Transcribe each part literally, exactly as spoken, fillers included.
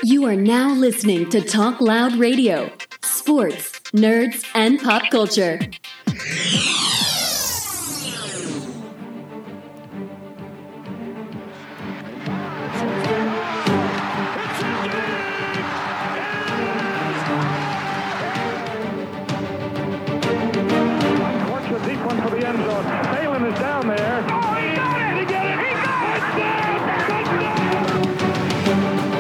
You are now listening to Talk Loud Radio, sports, nerds, and pop culture. Watch the deep one for the end zone. Balin is down there. Oh, he got it! He got it! He got it! Touchdown! Touchdown!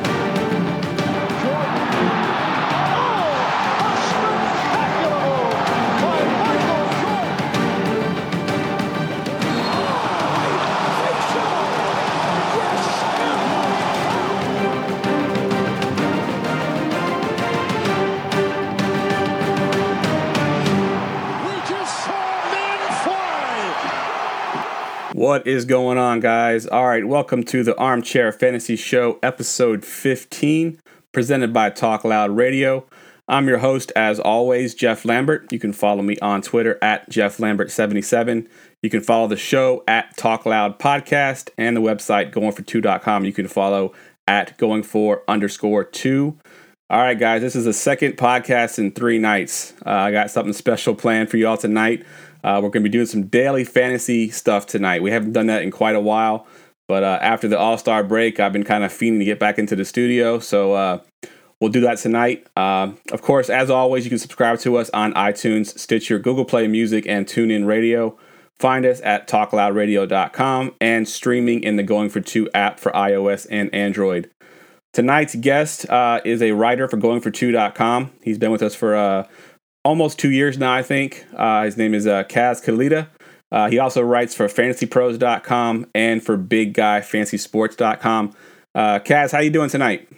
What is going on, guys? All right, welcome to the Armchair Fantasy Show, episode fifteen, presented by Talk Loud Radio. I'm your host, as always, Jeff Lambert. You can follow me on Twitter at Jeff Lambert seventy-seven. You can follow the show at Talk Loud Podcast and the website going for two dot com. You can follow at going for underscore two. All right, guys, this is the second podcast in three nights. Uh, I got something special planned for you all tonight. Uh, we're going to be doing some daily fantasy stuff tonight. We haven't done that in quite a while, but uh, after the All-Star break, I've been kind of fiending to get back into the studio, so uh, we'll do that tonight. Uh, of course, as always, you can subscribe to us on iTunes, Stitcher, Google Play Music, and TuneIn Radio. Find us at talk loud radio dot com and streaming in the Going for Two app for iOS and Android. Tonight's guest uh, is a writer for going for two dot com. He's been with us for uh, almost two years now, I think. Uh, his name is uh, Kaz Kalita. Uh, he also writes for fantasy pros dot com and for big guy fantasy sports dot com. Uh, Kaz, how you doing tonight?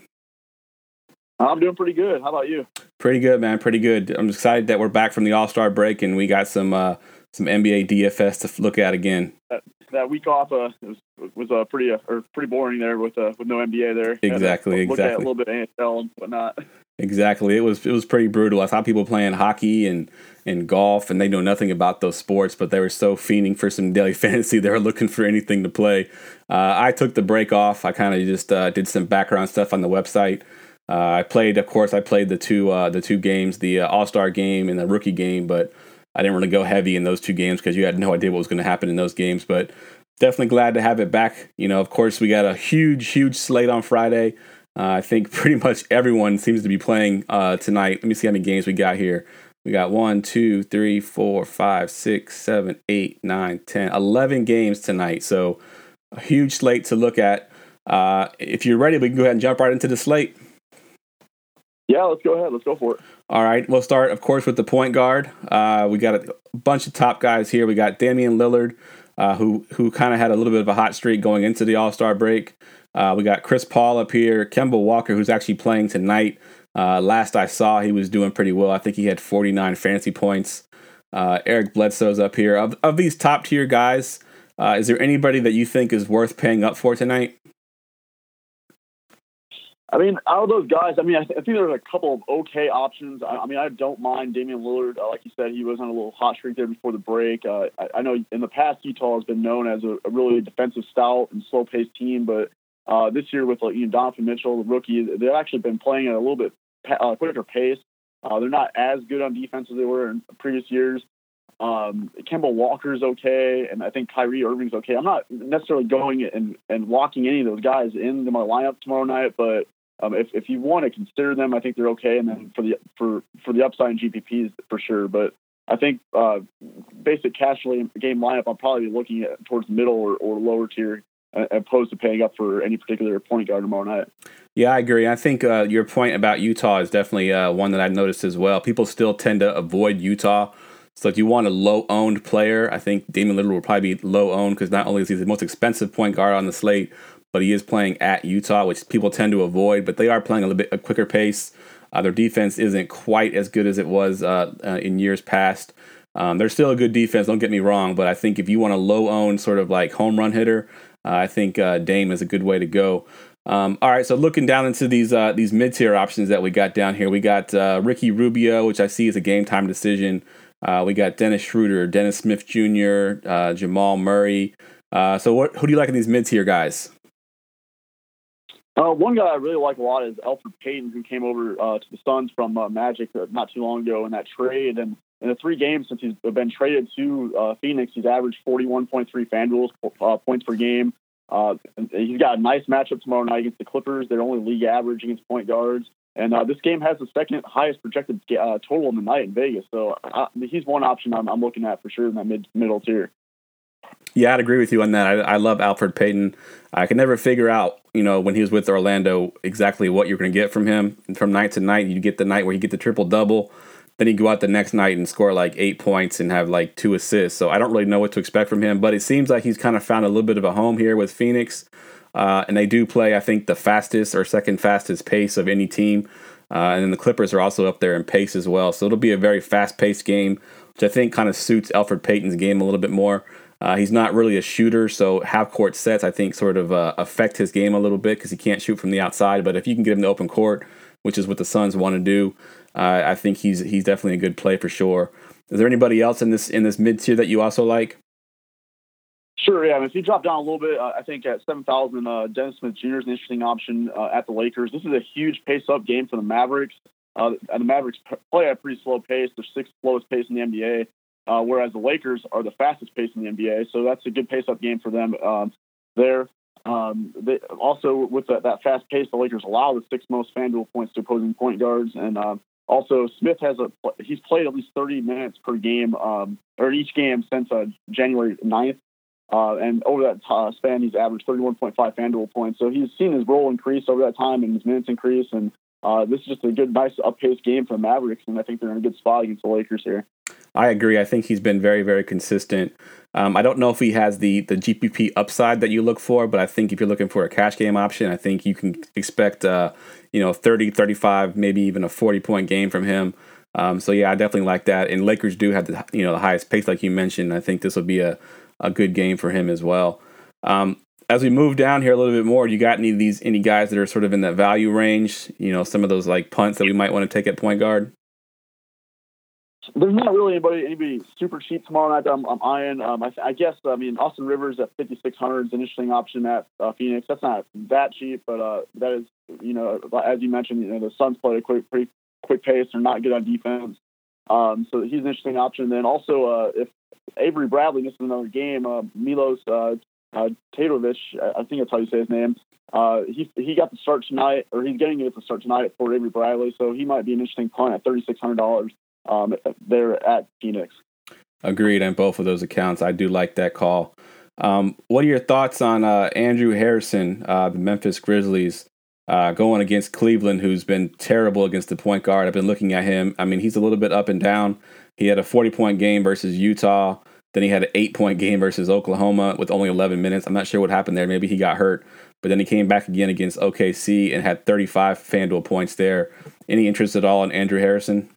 I'm doing pretty good. How about you? Pretty good, man. Pretty good. I'm excited that we're back from the All-Star break and we got some uh, some N B A D F S to look at again. That, that week off uh, was was uh, pretty uh, or pretty boring there with uh, with no N B A there. Exactly, look exactly. At a little bit of N F L and whatnot. Exactly. It was it was pretty brutal. I saw people playing hockey and, and golf, and they know nothing about those sports, but they were so fiending for some daily fantasy. They were looking for anything to play. Uh, I took the break off. I kind of just uh, did some background stuff on the website. Uh, I played, of course, I played the two uh, the two games, the uh, All-Star game and the rookie game, but I didn't really go heavy in those two games because you had no idea what was going to happen in those games. But definitely glad to have it back. You know, of course, we got a huge, huge slate on Friday. Uh, I think pretty much everyone seems to be playing uh, tonight. Let me see how many games we got here. We got one, two, three, four, five, six, seven, eight, nine, ten, eleven games tonight. So a huge slate to look at. Uh, if you're ready, we can go ahead and jump right into the slate. Yeah, let's go ahead. Let's go for it. All right. We'll start, of course, with the point guard. Uh, we got a bunch of top guys here. We got Damian Lillard, uh, who who kind of had a little bit of a hot streak going into the All-Star break. Uh, we got Chris Paul up here, Kemba Walker, who's actually playing tonight. Uh, last I saw, he was doing pretty well. I think he had forty-nine fantasy points. Uh, Eric Bledsoe's up here. Of, of these top-tier guys, uh, is there anybody that you think is worth paying up for tonight? I mean, out of those guys, I mean, I, th- I think there's a couple of okay options. I, I mean, I don't mind Damian Lillard. Uh, like you said, he was on a little hot streak there before the break. Uh, I, I know in the past, Utah has been known as a, a really defensive stout and slow-paced team, but Uh, this year with like, you know, Donovan Mitchell, the rookie, they've actually been playing at a little bit uh, quicker pace. Uh, they're not as good on defense as they were in previous years. Um, Kemba Walker's okay, and I think Kyrie Irving's okay. I'm not necessarily going and, and locking any of those guys into my lineup tomorrow night, but um, if, if you want to consider them, I think they're okay. And then for the for, for the upside in G P Ps for sure. But I think uh, basic cash game lineup, I'm probably looking at towards the middle or, or lower tier, opposed to paying up for any particular point guard tomorrow night. Yeah, I agree. I think uh, your point about Utah is definitely uh, one that I noticed as well. People still tend to avoid Utah. So if you want a low-owned player, I think Damian Lillard will probably be low-owned because not only is he the most expensive point guard on the slate, but he is playing at Utah, which people tend to avoid. But they are playing a little bit a quicker pace. Uh, their defense isn't quite as good as it was uh, uh, in years past. Um, they're still a good defense, don't get me wrong, but I think if you want a low-owned sort of like home run hitter, Uh, I think uh, Dame is a good way to go. Um, all right, so looking down into these uh, these mid-tier options that we got down here, we got uh, Ricky Rubio, which I see is a game-time decision. Uh, we got Dennis Schroeder, Dennis Smith Junior, uh, Jamal Murray. Uh, so what, who do you like in these mid-tier guys? Uh, one guy I really like a lot is Elfrid Payton, who came over uh, to the Suns from uh, Magic uh, not too long ago in that trade. And in the three games since he's been traded to uh, Phoenix, he's averaged forty-one point three FanDuel uh, points per game. Uh, he's got a nice matchup tomorrow night against the Clippers. They're only league average against point guards. And uh, this game has the second highest projected uh, total in the night in Vegas. So uh, he's one option I'm, I'm looking at for sure in that mid middle tier. Yeah, I'd agree with you on that. I, I love Elfrid Payton. I can never figure out, you know, when he was with Orlando, exactly what you're going to get from him. And from night to night, you get the night where you get the triple-double. Then you go out the next night and score like eight points and have like two assists. So I don't really know what to expect from him. But it seems like he's kind of found a little bit of a home here with Phoenix. Uh, and they do play, I think, the fastest or second fastest pace of any team. Uh, and then the Clippers are also up there in pace as well. So it'll be a very fast-paced game, which I think kind of suits Elfrid Payton's game a little bit more. Uh, he's not really a shooter, so half-court sets, I think, sort of uh, affect his game a little bit because he can't shoot from the outside. But if you can get him to open court, which is what the Suns want to do, uh, I think he's he's definitely a good play for sure. Is there anybody else in this in this mid-tier that you also like? Sure, yeah. I mean, if you drop down a little bit, uh, I think at seven thousand, uh, Dennis Smith Junior is an interesting option uh, at the Lakers. This is a huge pace-up game for the Mavericks. Uh, and the Mavericks play at a pretty slow pace. They're sixth slowest pace in the N B A. Uh, whereas the Lakers are the fastest pace in the N B A, so that's a good pace-up game for them um, there. Um, they, also, with that, that fast pace, the Lakers allow the sixth most FanDuel points to opposing point guards, and uh, also Smith has a he's played at least thirty minutes per game um, or each game since uh, January ninth, uh, and over that uh, span, he's averaged thirty-one point five FanDuel points. So he's seen his role increase over that time and his minutes increase, and uh, this is just a good, nice up-paced game for the Mavericks, and I think they're in a good spot against the Lakers here. I agree. I think he's been very, very consistent. Um, I don't know if he has the the G P P upside that you look for, but I think if you're looking for a cash game option, I think you can expect, uh, you know, thirty, thirty-five, maybe even a forty-point game from him. Um, so, yeah, I definitely like that. And Lakers do have the, you know, the highest pace, like you mentioned. I think this will be a, a good game for him as well. Um, as we move down here a little bit more, you got any of these any guys that are sort of in that value range? You know, some of those like punts that we might want to take at point guard? There's not really anybody anybody super cheap tomorrow night that I'm, I'm eyeing. Um, I, I guess, I mean, Austin Rivers at fifty-six hundred is an interesting option at uh, Phoenix. That's not that cheap, but uh, that is, you know, as you mentioned, you know, the Suns play a quick, pretty quick pace. They're not good on defense. Um, so he's an interesting option. And then also, uh, if Avery Bradley misses another game, uh, Milos uh, uh, Tatovic, I think that's how you say his name, uh, he he got the start tonight, or he's getting it to start tonight for Avery Bradley. So he might be an interesting punt at thirty-six hundred dollars. Um, they're at Phoenix. Agreed on both of those accounts. I do like that call. Um, what are your thoughts on uh, Andrew Harrison, uh, the Memphis Grizzlies, uh, going against Cleveland, who's been terrible against the point guard? I've been looking at him. I mean, he's a little bit up and down. He had a forty-point game versus Utah. Then he had an eight-point game versus Oklahoma with only eleven minutes. I'm not sure what happened there. Maybe he got hurt. But then he came back again against O K C and had thirty-five FanDuel points there. Any interest at all in Andrew Harrison?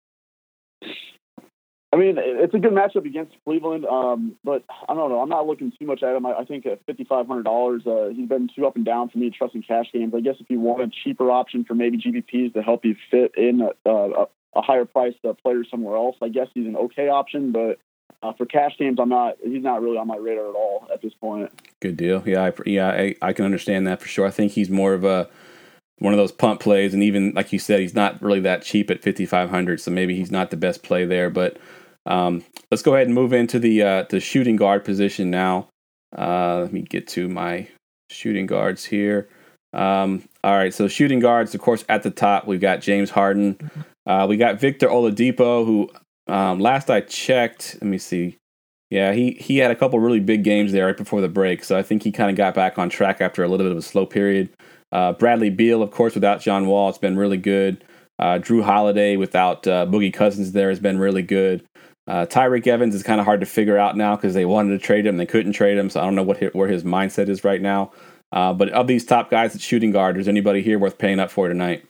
I mean, it's a good matchup against Cleveland, um, but I don't know. I'm not looking too much at him. I, I think at fifty-five hundred dollars, uh, he's been too up and down for me trusting cash games. I guess if you want a cheaper option for maybe G P Ps to help you fit in a, a, a higher priced uh, player somewhere else, I guess he's an okay option. But uh, for cash games, I'm not. He's not really on my radar at all at this point. Good deal. Yeah, I, yeah, I, I can understand that for sure. I think he's more of a one of those punt plays, and even like you said, he's not really that cheap at fifty-five hundred. So maybe he's not the best play there, but. Um, let's go ahead and move into the uh, the shooting guard position now. Uh, let me get to my shooting guards here. Um, all right, so shooting guards, of course, at the top, we've got James Harden. Uh, we got Victor Oladipo, who um, last I checked, let me see. Yeah, he, he had a couple really big games there right before the break, so I think he kind of got back on track after a little bit of a slow period. Uh, Bradley Beal, of course, without John Wall, it's been really good. Uh, Drew Holiday without uh, Boogie Cousins there has been really good. Uh, Tyreke Evans is kind of hard to figure out now because they wanted to trade him. They couldn't trade him, so I don't know what his, where his mindset is right now. Uh, but of these top guys at shooting guard, is anybody here worth paying up for tonight?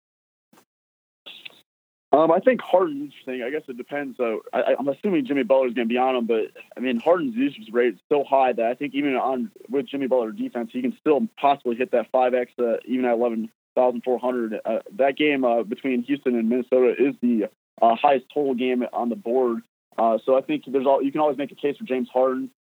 Um, I think Harden's interesting. I guess it depends. So I, I'm assuming Jimmy Butler's going to be on him, but I mean Harden's usage rate is so high that I think even on with Jimmy Butler defense, he can still possibly hit that five X uh, even at eleven thousand four hundred. Uh, that game uh, between Houston and Minnesota is the uh, highest total game on the board. Uh, so I think there's all you can always make a case for James Harden.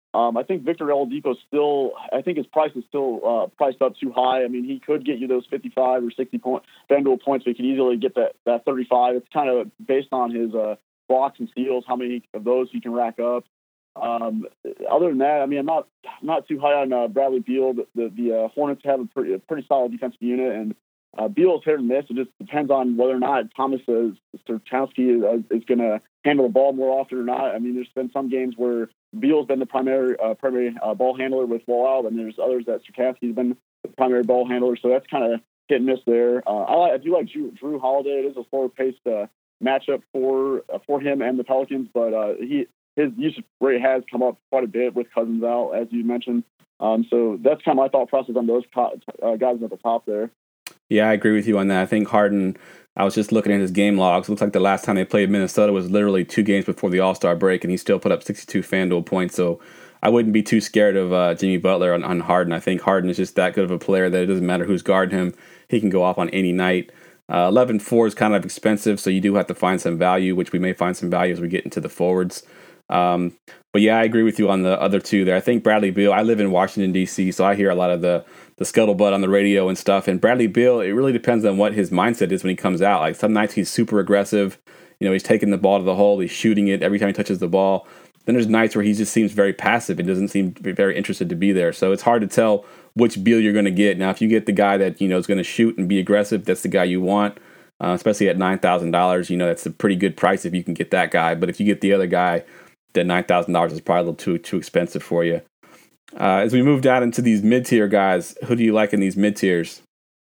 Um, I think Victor Oladipo still, I think his price is still uh, priced up too high. I mean, he could get you those fifty-five or sixty point FanDuel points, but he could easily get that, that thirty-five. It's kind of based on his uh, blocks and steals, how many of those he can rack up. Um, other than that, I mean, I'm not I'm not too high on uh, Bradley Beal. The the, the uh, Hornets have a pretty, a pretty solid defensive unit, and uh, Beal is hit or miss. It just depends on whether or not Thomas uh, Strzanowski is, is going to handle the ball more often or not. I mean, there's been some games where Beal's been the primary uh, primary uh, ball handler with Wall out, and there's others that Strzanowski's been the primary ball handler. So that's kind of hit and miss there. Uh, I, like, I do like Drew, Drew Holiday. It is a slower paced uh, matchup for uh, for him and the Pelicans, but uh, he his usage rate has come up quite a bit with Cousins out, as you mentioned. Um, so that's kind of my thought process on those co- uh, guys at the top there. Yeah, I agree with you on that. I think Harden, I was just looking at his game logs. It looks like the last time they played Minnesota was literally two games before the All-Star break, and he still put up sixty-two FanDuel points. So I wouldn't be too scared of uh, Jimmy Butler on, on Harden. I think Harden is just that good of a player that it doesn't matter who's guarding him. He can go off on any night. Uh, eleven four is kind of expensive, so you do have to find some value, which we may find some value as we get into the forwards. Um, but yeah, I agree with you on the other two there. I think Bradley Beal, I live in Washington, D C, so I hear a lot of the, the scuttlebutt on the radio and stuff. And Bradley Beal, it really depends on what his mindset is when he comes out. Like some nights he's super aggressive. You know, he's taking the ball to the hole. He's shooting it every time he touches the ball. Then there's nights where he just seems very passive and doesn't seem very interested to be there. So it's hard to tell which Beal you're going to get. Now, if you get the guy that, you know, is going to shoot and be aggressive, that's the guy you want. Uh, especially at nine thousand dollars, you know, that's a pretty good price if you can get that guy. But if you get the other guy, then nine thousand dollars is probably a little too too expensive for you. Uh, as we move down into these mid-tier guys, who do you like in these mid-tiers?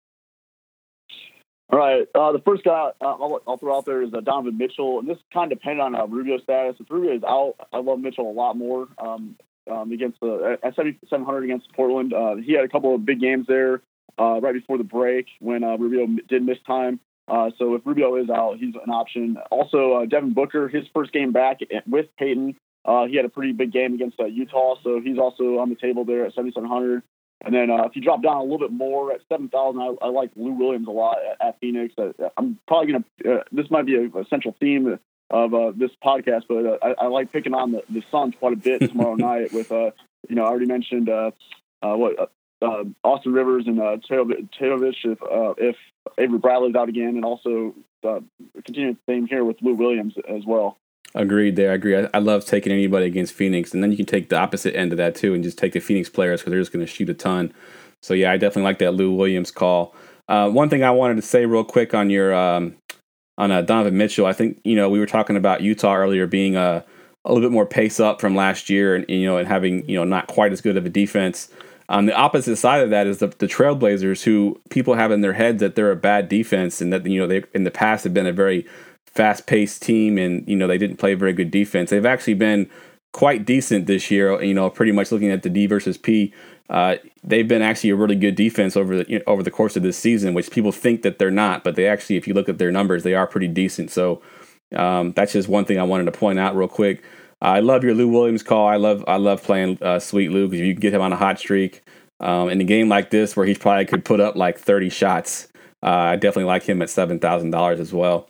All right. Uh, the first guy uh, I'll, I'll throw out there is uh, Donovan Mitchell. And this kind of depends on uh, Rubio's status. If Rubio is out, I love Mitchell a lot more um, um, against the at seventy-seven hundred against Portland. Uh, he had a couple of big games there uh, right before the break when uh, Rubio did miss time. Uh, so if Rubio is out, he's an option. Also, uh, Devin Booker, his first game back with Peyton, uh, he had a pretty big game against uh, Utah, so he's also on the table there at seventy-seven hundred. And then uh, if you drop down a little bit more at seven thousand, I, I like Lou Williams a lot at, at Phoenix. Uh, I'm probably going to uh, – this might be a, a central theme of uh, this podcast, but uh, I, I like picking on the, the Suns quite a bit tomorrow night with, uh, you know, I already mentioned uh, uh, what uh, uh, Austin Rivers and uh, Tatovich if, uh, if Avery Bradley's out again, and also uh, continuing the theme here with Lou Williams as well. Agreed there. I agree. I, I love taking anybody against Phoenix, and then you can take the opposite end of that too and just take the Phoenix players because they're just going to shoot a ton. So yeah, I definitely like that Lou Williams call. Uh, one thing I wanted to say real quick on your um, on uh, Donovan Mitchell, I think you know we were talking about Utah earlier being a, a little bit more pace up from last year, and you know and having you know not quite as good of a defense. On the opposite side of that is the, the Trailblazers, who people have in their heads that they're a bad defense and that you know they in the past have been a very fast-paced team, and you know they didn't play very good defense. They've actually been quite decent this year. You know, pretty much looking at the D versus P, uh, they've been actually a really good defense over the you know, over the course of this season, which people think that they're not, but they actually, if you look at their numbers, they are pretty decent. So um, that's just one thing I wanted to point out real quick. I love your Lou Williams call. I love I love playing uh, Sweet Lou because you can get him on a hot streak. Um, in a game like this where he probably could put up like thirty shots, uh, I definitely like him at seven thousand dollars as well.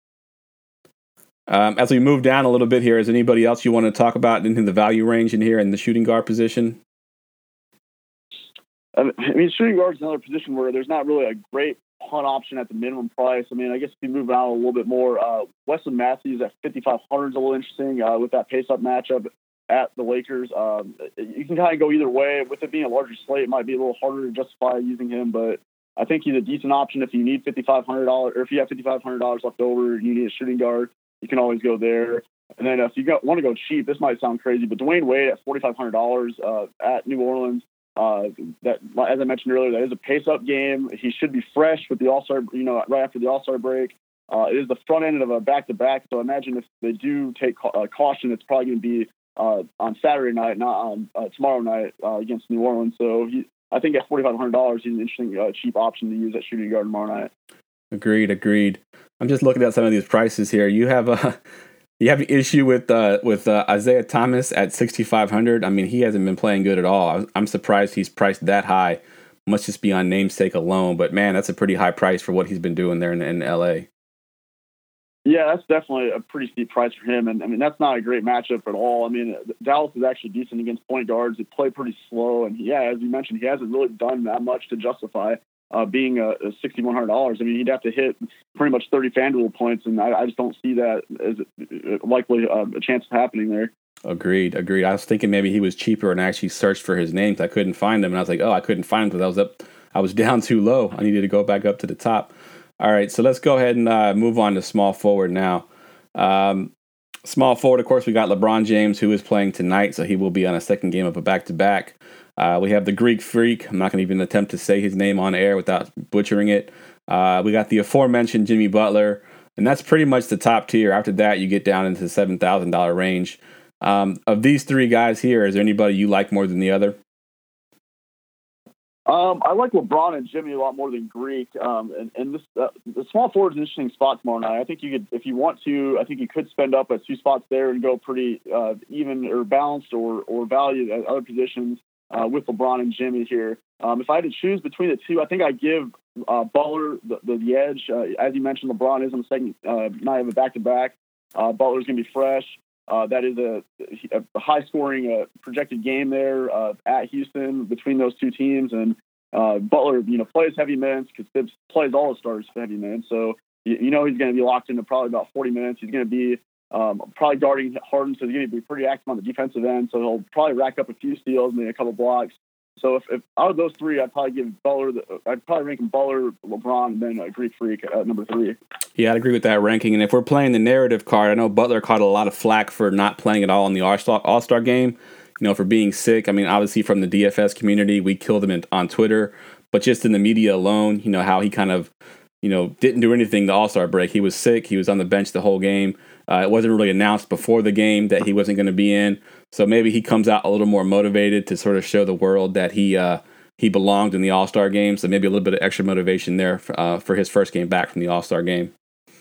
Um, as we move down a little bit here, is anybody else you want to talk about in the value range in here in the shooting guard position? I mean, shooting guard is another position where there's not really a great punt option at the minimum price. I mean, I guess if you move out a little bit more, uh, Wesley Matthews at fifty-five hundred is a little interesting uh, with that pace-up matchup at the Lakers. Um, you can kind of go either way. With it being a larger slate, it might be a little harder to justify using him, but I think he's a decent option if you need fifty-five hundred dollars, or if you have fifty-five hundred dollars left over and you need a shooting guard, you can always go there. And then if you got, want to go cheap, this might sound crazy, but Dwayne Wade at forty-five hundred dollars uh, at New Orleans, uh, that, as I mentioned earlier, that is a pace-up game. He should be fresh with the All-Star, you know, right after the All-Star break. Uh, it is the front end of a back-to-back, so imagine if they do take ca- uh, caution, it's probably going to be Uh, on Saturday night, not on uh, tomorrow night uh, against New Orleans. So he, I think at forty-five hundred dollars, he's an interesting, uh, cheap option to use at shooting guard tomorrow night. Agreed, agreed. I'm just looking at some of these prices here. You have a you have an issue with uh, with uh, Isaiah Thomas at sixty-five hundred. I mean, he hasn't been playing good at all. I'm surprised he's priced that high. Must just be on namesake alone. But man, that's a pretty high price for what he's been doing there in, in L A. Yeah, that's definitely a pretty steep price for him. And, I mean, that's not a great matchup at all. I mean, Dallas is actually decent against point guards. They play pretty slow. And, yeah, as you mentioned, he hasn't really done that much to justify uh, being a, a six thousand one hundred dollars. I mean, he'd have to hit pretty much thirty FanDuel points, and I, I just don't see that as likely uh, a chance of happening there. Agreed, agreed. I was thinking maybe he was cheaper, and I actually searched for his name because I couldn't find him. And I was like, oh, I couldn't find him because I was up, I was down too low. I needed to go back up to the top. All right, so let's go ahead and uh, move on to small forward now. Um, small forward, of course, we got LeBron James, who is playing tonight, so he will be on a second game of a back-to-back. Uh, we have the Greek Freak. I'm not going to even attempt to say his name on air without butchering it. Uh, we got the aforementioned Jimmy Butler, and that's pretty much the top tier. After that, you get down into the seven thousand dollars range. Um, of these three guys here, is there anybody you like more than the other? Um, I like LeBron and Jimmy a lot more than Greek. Um, and, and this uh, the small forward is an interesting spot tomorrow night. I think you could, if you want to, I think you could spend up at two spots there and go pretty uh, even or balanced or or value at other positions uh, with LeBron and Jimmy here. Um, if I had to choose between the two, I think I give uh, Butler the, the, the edge. Uh, as you mentioned, LeBron is on the second uh, night of a back-to-back. Uh, Butler's going to be fresh. Uh, that is a, a high-scoring uh, projected game there uh, at Houston between those two teams, and uh, Butler, you know, plays heavy minutes because Thibs plays all his starters heavy minutes. So you, you know he's going to be locked into probably about forty minutes. He's going to be um, probably guarding Harden, so he's going to be pretty active on the defensive end. So he'll probably rack up a few steals, maybe a couple blocks. So if, if out of those three, I'd probably give Butler. The, I'd probably rank him Butler, LeBron, and then a Greek Freak at number three. Yeah, I'd agree with that ranking. And if we're playing the narrative card, I know Butler caught a lot of flack for not playing at all in the All-Star, All-Star game. You know, for being sick. I mean, obviously from the D F S community, we killed him in, on Twitter. But just in the media alone, you know, how he kind of, you know, didn't do anything the All-Star break. He was sick. He was on the bench the whole game. Uh, it wasn't really announced before the game that he wasn't going to be in. So maybe he comes out a little more motivated to sort of show the world that he uh, he belonged in the All-Star game. So maybe a little bit of extra motivation there for, uh, for his first game back from the All-Star game.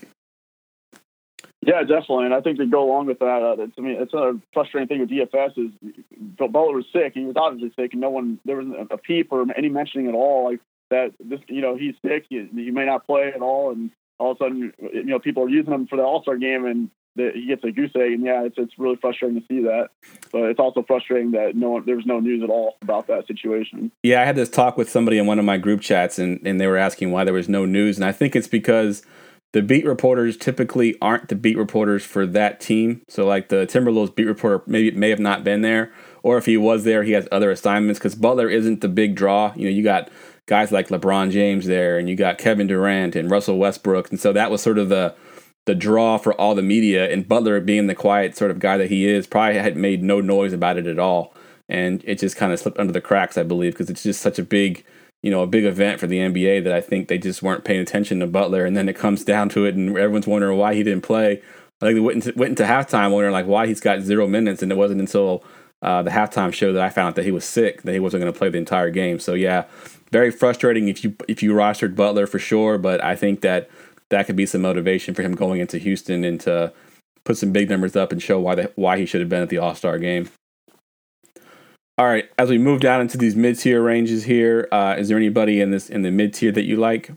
Yeah, definitely, and I think to go along with that, uh, to me, it's a frustrating thing with D F S is Butler was sick. He was obviously sick, and no one there wasn't a peep or any mentioning at all like that. This, you know, he's sick. He, he may not play at all, and all of a sudden, you know, people are using him for the All-Star game, and the, he gets a goose egg. And yeah, it's it's really frustrating to see that, but it's also frustrating that no one, there was no news at all about that situation. Yeah, I had this talk with somebody in one of my group chats, and and they were asking why there was no news, and I think it's because the beat reporters typically aren't the beat reporters for that team. So like the Timberwolves beat reporter maybe may have not been there, or if he was there, he has other assignments because Butler isn't the big draw. You know, you got guys like LeBron James there, and you got Kevin Durant and Russell Westbrook, and so that was sort of the the draw for all the media. And Butler, being the quiet sort of guy that he is, probably had made no noise about it at all, and it just kind of slipped under the cracks, I believe, because it's just such a big, you know, a big event for the N B A that I think they just weren't paying attention to Butler. And then it comes down to it, and everyone's wondering why he didn't play. Like they went into, went into halftime wondering like why he's got zero minutes, and it wasn't until uh, the halftime show that I found out that he was sick, that he wasn't going to play the entire game. So yeah, very frustrating if you if you rostered Butler for sure. But I think that that could be some motivation for him going into Houston and to put some big numbers up and show why the, why he should have been at the All-Star game. All right, as we move down into these mid-tier ranges here, uh, is there anybody in this in the mid-tier that you like?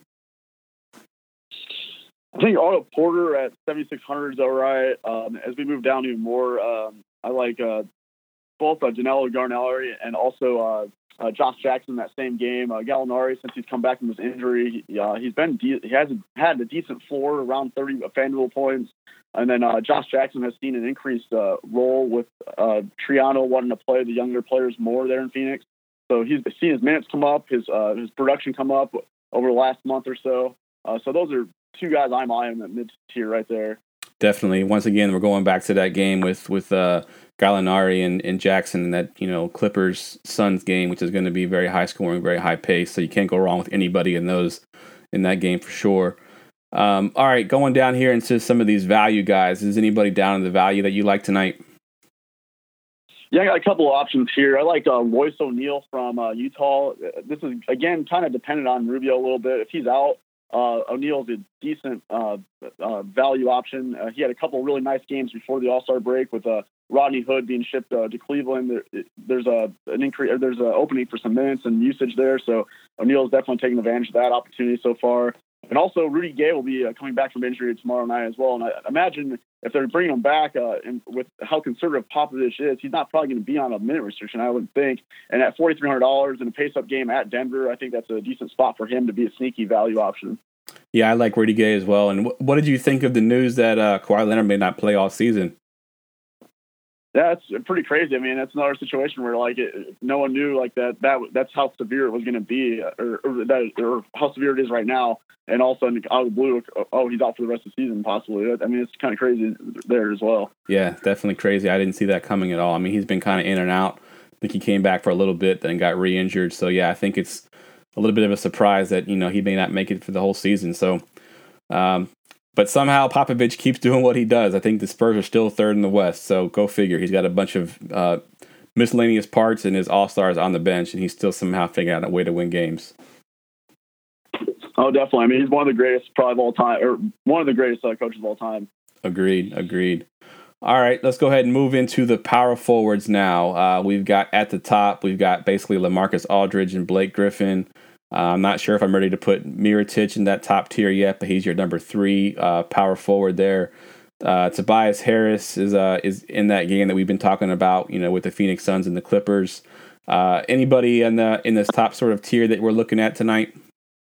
I think Otto Porter at seventy-six hundred is all right. Um, as we move down even more, um, I like uh, both uh, Danilo Gallinari and also uh, uh, Josh Jackson in that same game. Uh, Gallinari, since he's come back from his injury, he, uh, he's been de- he has had a decent floor, around thirty FanDuel points. And then uh, Josh Jackson has seen an increased uh, role with uh, Triano wanting to play the younger players more there in Phoenix. So he's seen his minutes come up, his uh, his production come up over the last month or so. Uh, so those are two guys I'm eyeing in that mid tier right there. Definitely. Once again, we're going back to that game with with uh, Gallinari and, and Jackson, and that, you know, Clippers Suns game, which is going to be very high scoring, very high pace. So you can't go wrong with anybody in those in that game for sure. Um, all right, going down here into some of these value guys. Is anybody down in the value that you like tonight? Yeah, I got a couple of options here. I like uh, Royce O'Neal from uh, Utah. This is, again, kind of dependent on Rubio a little bit. If he's out, uh, O'Neal's a decent uh, uh, value option. Uh, he had a couple of really nice games before the All-Star break with uh, Rodney Hood being shipped uh, to Cleveland. There, there's a an increase. There's an opening for some minutes and usage there. So O'Neal's definitely taking advantage of that opportunity so far. And also, Rudy Gay will be uh, coming back from injury tomorrow night as well. And I imagine if they're bringing him back, uh, and with how conservative Popovich is, he's not probably going to be on a minute restriction, I wouldn't think. And at forty-three hundred dollars in a pace-up game at Denver, I think that's a decent spot for him to be a sneaky value option. Yeah, I like Rudy Gay as well. And wh- what did you think of the news that uh, Kawhi Leonard may not play all season? Yeah, it's pretty crazy. I mean, that's another situation where like it, no one knew like that. That that's how severe it was going to be, or, or that, or how severe it is right now. And all of a sudden, out of the blue, oh, he's out for the rest of the season, possibly. I mean, it's kind of crazy there as well. Yeah, definitely crazy. I didn't see that coming at all. I mean, he's been kind of in and out. I think he came back for a little bit, then got re-injured. So yeah, I think it's a little bit of a surprise that you know he may not make it for the whole season. So. Um, But somehow Popovich keeps doing what he does. I think the Spurs are still third in the West, so go figure. He's got a bunch of uh, miscellaneous parts and his all-stars on the bench, and he's still somehow figuring out a way to win games. Oh, definitely. I mean, he's one of the greatest probably of all time, or one of the greatest uh, coaches of all time. Agreed, agreed. All right, let's go ahead and move into the power forwards now. Uh, we've got at the top, we've got basically LaMarcus Aldridge and Blake Griffin. Uh, I'm not sure if I'm ready to put Mirotic in that top tier yet, but he's your number three uh, power forward there. Uh, Tobias Harris is uh, is in that game that we've been talking about, you know, with the Phoenix Suns and the Clippers. Uh, anybody in the in this top sort of tier that we're looking at tonight?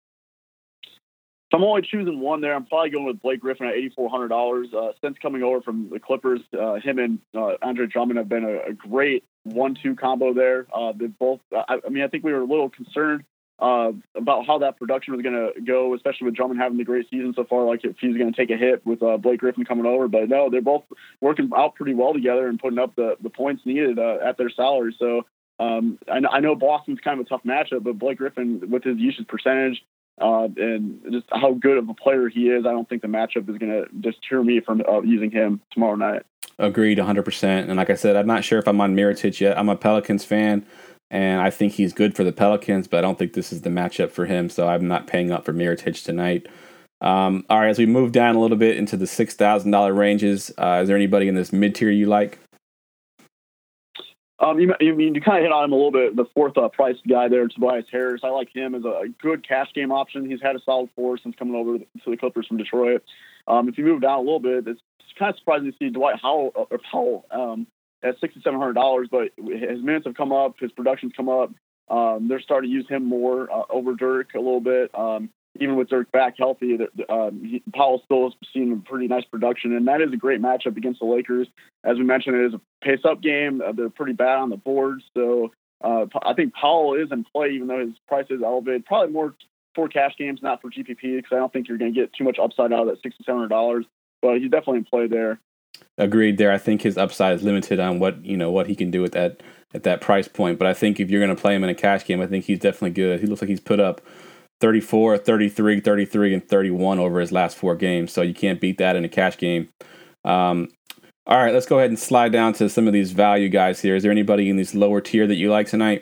If I'm only choosing one there, I'm probably going with Blake Griffin at eighty-four hundred dollars. Uh, since coming over from the Clippers, uh, him and uh, Andre Drummond have been a, a great one two combo there. Uh, they both. I, I mean, I think we were a little concerned Uh, about how that production was going to go, especially with Drummond having the great season so far, like if he's going to take a hit with uh, Blake Griffin coming over. But no, they're both working out pretty well together and putting up the, the points needed uh, at their salary. So um, I, I know Boston's kind of a tough matchup, but Blake Griffin with his usage percentage uh, and just how good of a player he is, I don't think the matchup is going to deter me from uh, using him tomorrow night. Agreed, one hundred percent. And like I said, I'm not sure if I'm on Mirotic yet. I'm a Pelicans fan. And I think he's good for the Pelicans, but I don't think this is the matchup for him, so I'm not paying up for Mirotic tonight. Um, all right, as we move down a little bit into the six thousand dollars ranges, uh, is there anybody in this mid-tier you like? Um, you, you mean you kind of hit on him a little bit. The fourth uh, price guy there, Tobias Harris. I like him as a good cash game option. He's had a solid four since coming over to the Clippers from Detroit. Um, if you move down a little bit, it's kind of surprising to see Dwight Howell, or Powell um, at six thousand seven hundred dollars, but his minutes have come up, his production's come up. Um, they're starting to use him more uh, over Dirk a little bit. Um, even with Dirk back healthy, um, he, Powell still has seen a pretty nice production, and that is a great matchup against the Lakers. As we mentioned, it is a pace-up game. Uh, they're pretty bad on the board, so uh, I think Powell is in play, even though his price is elevated. Probably more for cash games, not for G P P, because I don't think you're going to get too much upside out of that six thousand seven hundred dollars, but he's definitely in play there. Agreed there. I think his upside is limited on what you know what he can do at that at that price point. But I think if you're going to play him in a cash game, I think he's definitely good. He looks like he's put up thirty-four, thirty-three, thirty-three, and thirty-one over his last four games. So you can't beat that in a cash game. Um, all right, let's go ahead and slide down to some of these value guys here. Is there anybody in this lower tier that you like tonight?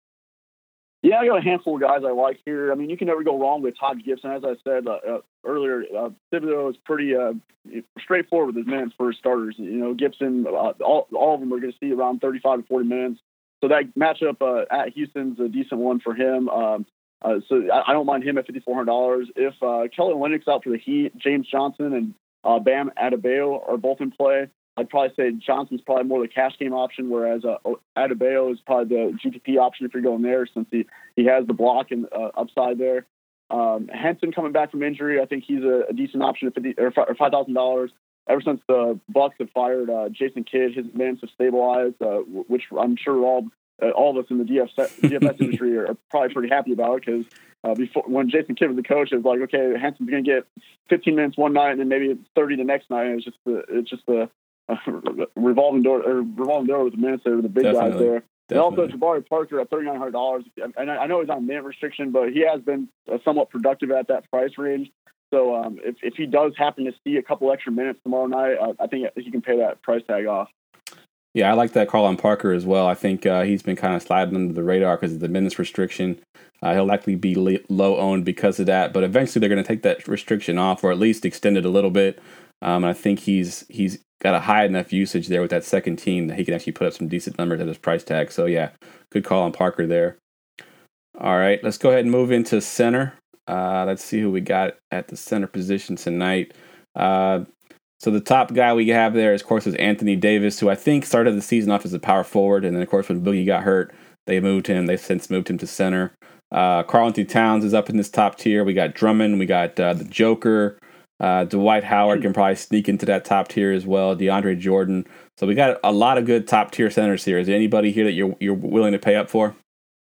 Yeah, I got a handful of guys I like here. I mean, you can never go wrong with Taj Gibson. As I said uh, uh, earlier, uh, Thibodeau is pretty uh, straightforward with his minutes for his starters. You know, Gibson, uh, all, all of them are going to see around thirty-five to forty minutes. So that matchup uh, at Houston's a decent one for him. Um, uh, so I, I don't mind him at five thousand four hundred dollars. If uh, Kelly Olynyk's out for the Heat, James Johnson and uh, Bam Adebayo are both in play. I'd probably say Johnson's probably more the cash game option, whereas uh, Adebayo is probably the G P P option if you're going there, since he, he has the block and uh, upside there. Um, Henson coming back from injury, I think he's a, a decent option at fifty or five thousand dollars. Ever since the Bucks have fired uh, Jason Kidd, his minutes have stabilized, uh, which I'm sure all uh, all of us in the D F S, D F S industry are, are probably pretty happy about, because uh, before when Jason Kidd was the coach, it was like, okay, Henson's going to get fifteen minutes one night and then maybe thirty the next night. And it's just the it's just the Uh, revolving door or revolving door with the minutes there with the big Definitely. guys there. Definitely. And also Jabari Parker at thirty-nine hundred dollars. And I know he's on minute restriction, but he has been uh, somewhat productive at that price range. So um, if, if he does happen to see a couple extra minutes tomorrow night, uh, I think he can pay that price tag off. Yeah, I like that call on Parker as well. I think uh, he's been kind of sliding under the radar because of the minutes restriction. Uh, he'll likely be le- low owned because of that, but eventually they're going to take that restriction off, or at least extend it a little bit. Um, and I think he's he's got a high enough usage there with that second team that he can actually put up some decent numbers at his price tag. So yeah, good call on Parker there. All right, let's go ahead and move into center. Uh, let's see who we got at the center position tonight. Uh, so the top guy we have there, is, of course, is Anthony Davis, who I think started the season off as a power forward, and then, of course, when Boogie got hurt, they moved him. They've since moved him to center. Uh, Karl-Anthony Towns is up in this top tier. We got Drummond. We got uh, the Joker. Uh, Dwight Howard can probably sneak into that top tier as well. DeAndre Jordan. So we got a lot of good top tier centers here. Is there anybody here that you're you're willing to pay up for?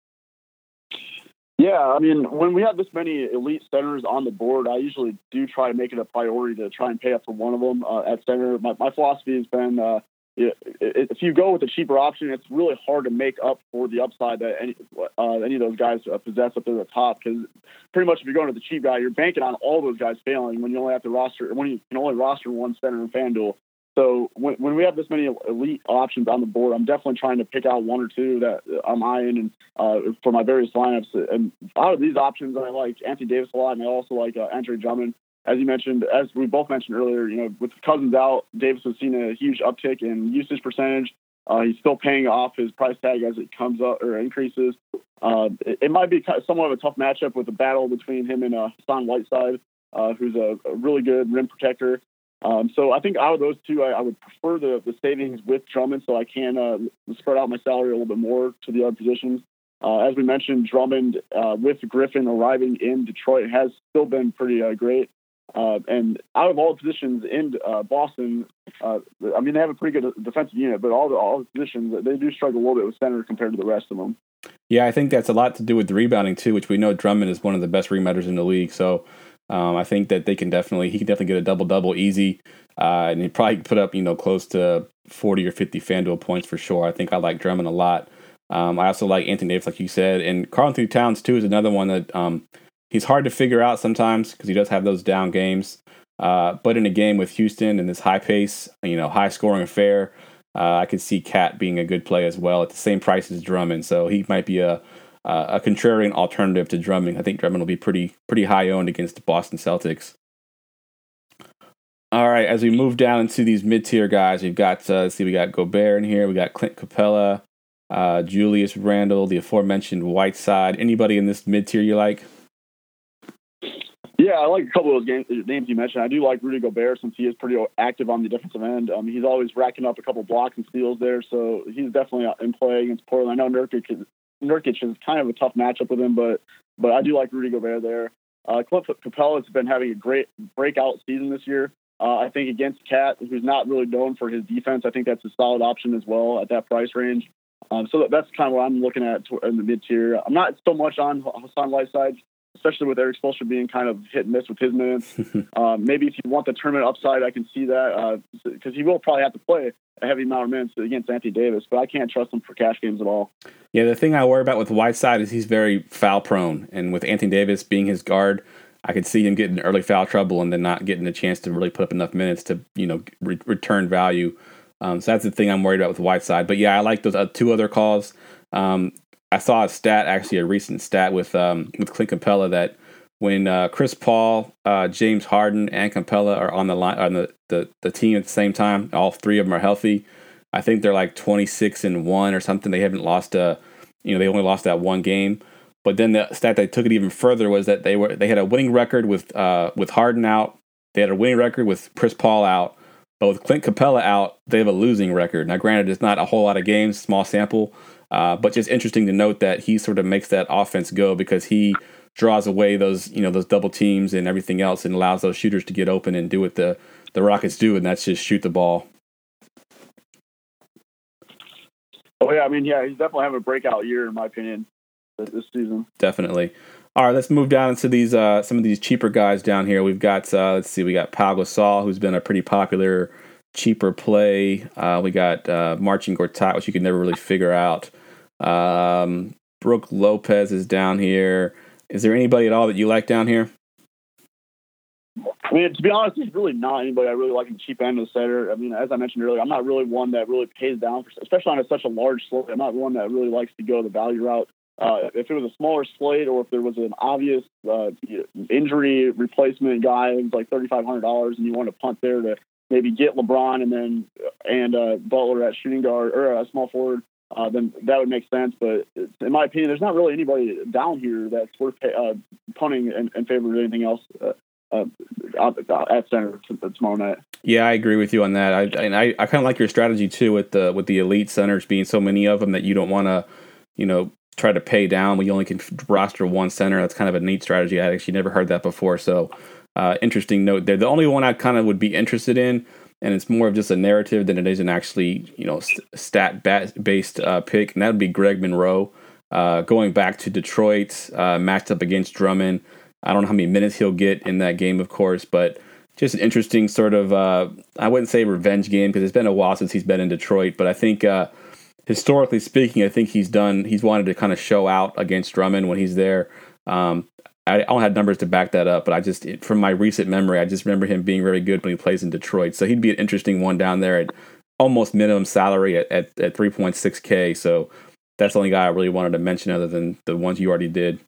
Yeah, I mean, when we have this many elite centers on the board, I usually do try to make it a priority to try and pay up for one of them uh, at center. My, my philosophy has been, uh, if you go with the cheaper option, it's really hard to make up for the upside that any uh, any of those guys possess up there at the top. Because pretty much if you're going to the cheap guy, you're banking on all those guys failing when you only have to roster when you can only roster one center in FanDuel. So when when we have this many elite options on the board, I'm definitely trying to pick out one or two that I'm eyeing and uh, for my various lineups. And out of these options, I like Anthony Davis a lot, and I also like uh, Andre Drummond. As you mentioned, as we both mentioned earlier, you know, with Cousins out, Davis has seen a huge uptick in usage percentage. Uh, he's still paying off his price tag as it comes up or increases. Uh, it, it might be somewhat of a tough matchup with a battle between him and uh, Hassan Whiteside, uh, who's a, a really good rim protector. Um, so I think out of those two, I, I would prefer the, the savings with Drummond so I can uh, spread out my salary a little bit more to the other positions. Uh, as we mentioned, Drummond uh, with Griffin arriving in Detroit has still been pretty uh, great. Uh, and out of all the positions in uh, Boston, uh, I mean, they have a pretty good defensive unit, but all the, all the positions, they do struggle a little bit with center compared to the rest of them. Yeah, I think that's a lot to do with the rebounding, too, which we know Drummond is one of the best rebounders in the league. So um, I think that they can definitely, he can definitely get a double-double easy. Uh, and he probably put up, you know, close to forty or fifty FanDuel points for sure. I think I like Drummond a lot. Um, I also like Anthony Davis, like you said. And Karl-Anthony Towns, too, is another one that um, he's hard to figure out sometimes because he does have those down games. Uh, but in a game with Houston and this high pace, you know, high scoring affair, uh, I could see Cat being a good play as well at the same price as Drummond. So he might be a a contrarian alternative to Drummond. I think Drummond will be pretty pretty high owned against the Boston Celtics. All right, as we move down into these mid tier guys, we've got uh, let's see, we got Gobert in here, we got Clint Capella, uh, Julius Randle, the aforementioned Whiteside. Anybody in this mid tier you like? Yeah, I like a couple of those games, names you mentioned. I do like Rudy Gobert since he is pretty active on the defensive end. Um, he's always racking up a couple blocks and steals there, so he's definitely in play against Portland. I know Nurkic is, Nurkic is kind of a tough matchup with him, but but I do like Rudy Gobert there. Uh, Clint Capella has been having a great breakout season this year. Uh, I think against Cat, who's not really known for his defense, I think that's a solid option as well at that price range. Um, so that's kind of what I'm looking at in the mid tier. I'm not so much on Hassan Whiteside, especially with Eric Spoelstra being kind of hit and miss with his minutes. um, maybe if you want the tournament upside, I can see that because uh, he will probably have to play a heavy amount of minutes against Anthony Davis, but I can't trust him for cash games at all. Yeah, the thing I worry about with Whiteside is he's very foul prone, and with Anthony Davis being his guard, I could see him getting early foul trouble and then not getting a chance to really put up enough minutes to, you know, re- return value. Um, so that's the thing I'm worried about with Whiteside. But yeah, I like those uh, two other calls. Um, I saw a stat, actually a recent stat with um, with Clint Capella that when uh, Chris Paul, uh, James Harden, and Capella are on the line on the, the, the team at the same time, all three of them are healthy. I think they're like twenty-six and one or something. They haven't lost a, you know, they only lost that one game. But then the stat that took it even further was that they were they had a winning record with uh, with Harden out. They had a winning record with Chris Paul out. But with Clint Capella out, they have a losing record. Now, granted, it's not a whole lot of games, small sample, uh, but just interesting to note that he sort of makes that offense go because he draws away those, you know, those double teams and everything else and allows those shooters to get open and do what the, the Rockets do, and that's just shoot the ball. Oh, yeah, I mean, yeah, he's definitely having a breakout year, in my opinion, this season. Definitely. All right, let's move down into these uh, some of these cheaper guys down here. We've got, uh, let's see, we got Pau Gasol, who's been a pretty popular cheaper play. Uh, we got uh, Marcin Gortat, which you can never really figure out. Um, Brooke Lopez is down here. Is there anybody at all that you like down here? I mean, to be honest, there's really not anybody I really like in the cheap end of the setter. I mean, as I mentioned earlier, I'm not really one that really pays down, for, especially on a, such a large slate. I'm not one that really likes to go the value route. Uh, if it was a smaller slate or if there was an obvious uh, injury replacement guy who's like thirty-five hundred dollars and you want to punt there to maybe get LeBron and then and uh, Butler at shooting guard or a uh, small forward, uh, then that would make sense. But in my opinion, there's not really anybody down here that's worth uh, punting in, in favor of anything else uh, uh, at center tomorrow night. Yeah, I agree with you on that. I and I, I kind of like your strategy too with the with the elite centers being so many of them that you don't want to, you know, try to pay down when you only can roster one center. That's kind of a neat strategy. I actually never heard that before. So uh, interesting note there. The only one I kind of would be interested in, and it's more of just a narrative than it is an actually, you know, stat based uh, pick, and that would be Greg Monroe. Uh, going back to Detroit, uh, matched up against Drummond. I don't know how many minutes he'll get in that game, of course, but just an interesting sort of, uh, I wouldn't say revenge game because it's been a while since he's been in Detroit, but I think uh, historically speaking, I think he's done, he's wanted to kind of show out against Drummond when he's there. Um, I don't have numbers to back that up, but I just, from my recent memory, I just remember him being very good when he plays in Detroit. So he'd be an interesting one down there at almost minimum salary at, at, at three point six K. So that's the only guy I really wanted to mention other than the ones you already did.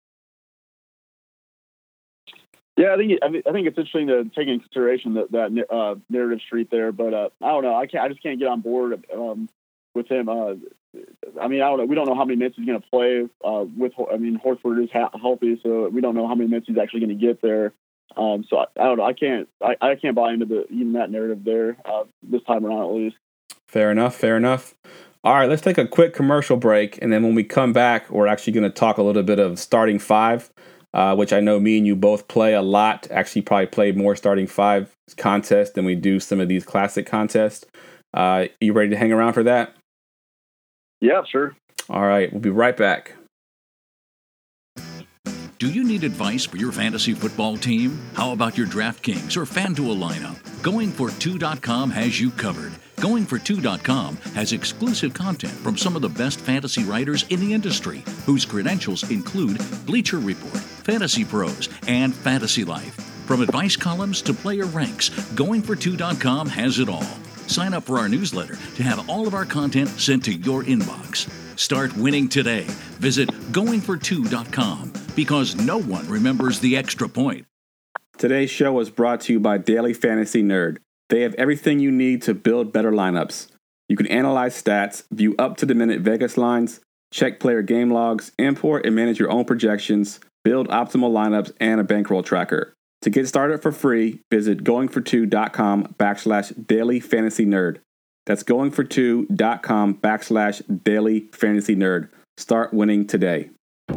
Yeah, I think I think it's interesting to take into consideration that that uh, narrative street there, but uh, I don't know. I can't. I just can't get on board um, with him. Uh, I mean, I don't know. We don't know how many minutes he's going to play uh, with. I mean, Horford is ha- healthy, so we don't know how many minutes he's actually going to get there. Um, so I, I don't know. I can't. I, I can't buy into the even that narrative there uh, this time around, at least. Fair enough. Fair enough. All right, let's take a quick commercial break, and then when we come back, we're actually going to talk a little bit of starting five. Uh, which I know me and you both play a lot. Actually, probably play more starting five contests than we do some of these classic contests. Uh, you ready to hang around for that? Yeah, sure. All right, we'll be right back. Do you need advice for your fantasy football team? How about your DraftKings or FanDuel lineup? going for two dot com has you covered. going for two dot com has exclusive content from some of the best fantasy writers in the industry, whose credentials include Bleacher Report, Fantasy Pros, and Fantasy Life. From advice columns to player ranks, going for two dot com has it all. Sign up for our newsletter to have all of our content sent to your inbox. Start winning today. Visit going for two dot com because no one remembers the extra point. Today's show is brought to you by Daily Fantasy Nerd. They have everything you need to build better lineups. You can analyze stats, view up-to-the-minute Vegas lines, check player game logs, import and manage your own projections, build optimal lineups, and a bankroll tracker. To get started for free, visit going for two dot com backslash daily fantasy nerd. That's going for two dot com backslash daily fantasy nerd. Start winning today.